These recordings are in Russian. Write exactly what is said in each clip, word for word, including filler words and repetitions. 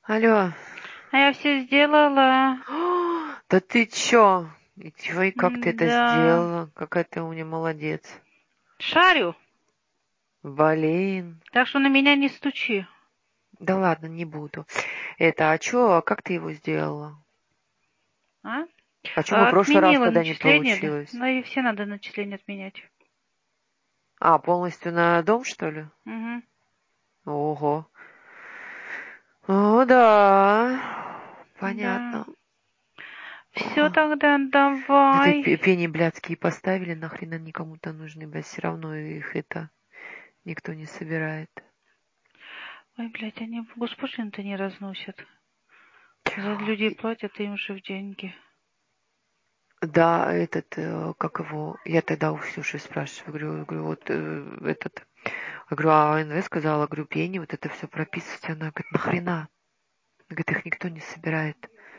Алло. А я все сделала. Да ты чё? И чё, и как ты это Да. сделала? Какая ты у меня молодец. Шарю. Блин. Так что на меня не стучи. Да ладно, не буду. Это, а чё, а как ты его сделала? А? А чё мы в А, прошлый раз Отменила тогда не начисление, да? получилось? Ну и все надо начисление отменять. А, полностью на дом, что ли? Угу. Ого. О, да. Да. Понятно. Все О, тогда да ты давай. пе- пени блядские поставили, нахрена они кому-то нужны, блядь, все равно их это никто не собирает. Ой, блядь, они госпошлину-то не разносят. За людей платят им же в деньги. Да, этот, э, как его, я тогда у Ксюши спрашиваю, говорю, говорю, вот э, этот, я говорю, а АНВ сказала, говорю, пени, вот это все прописывать, она говорит, нахрена? Она говорит, их никто не собирает.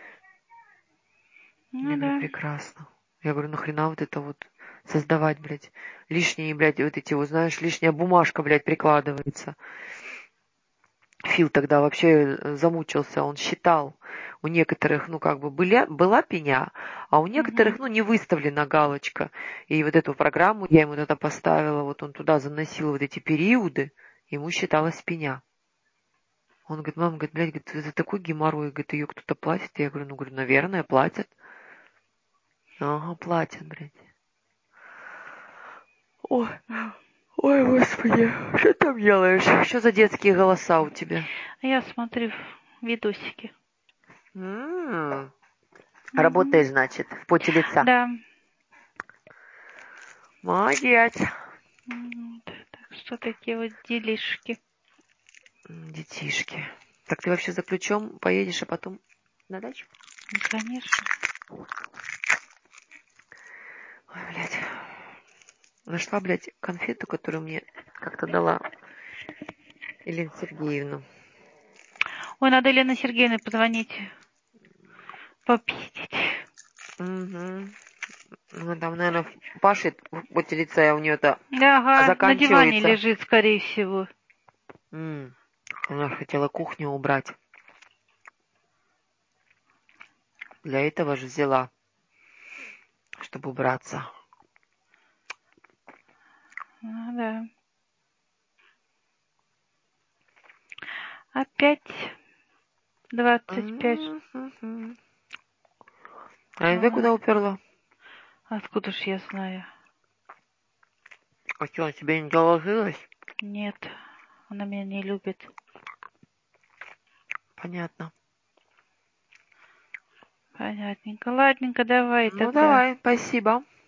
Я Ну говорю, да. прекрасно. Я говорю, нахрена вот это вот создавать, блядь, лишние, блядь, вот эти, вот знаешь, лишняя бумажка, блядь, прикладывается. Фил тогда вообще э, замучился, он считал. У некоторых, ну, как бы были, была пеня, а у Угу. некоторых, ну, не выставлена галочка. И вот эту программу я ему тогда поставила, вот он туда заносил вот эти периоды, ему считалась пеня. Он говорит, мама, говорит, блядь, говорит, это такой геморрой, говорит, ее кто-то платит. Я говорю, ну, говорю, наверное, платят. Ага, платят, блядь. Ой, ой, господи, что ты там делаешь? Что за детские голоса у тебя? А я смотрю видосики. М, Угу. Работаешь, значит, в поте лица. Да. Молодец. Вот. Так что такие вот делишки. М, Детишки. Так ты вообще за ключом поедешь, а потом на дачу? Ну, конечно. Ой, блядь. Нашла, блядь, конфету, которую мне как-то дала Елена Сергеевна. Ой, надо Елене Сергеевне позвонить. Попиздить. Угу. Ну, там, наверное, пашет в поте лица, а у нее-то Ага, на диване заканчивается. лежит, скорее всего. М, Она хотела кухню убрать. Для этого же взяла, чтобы убраться. Ну, да. Опять двадцать пять. М-м-м. А НВ Ой, куда уперла? откуда ж я знаю? А что, тебе не доложилась? Нет, она меня не любит. Понятно. Понятненько. Ладненько, давай Ну, тогда. давай, спасибо.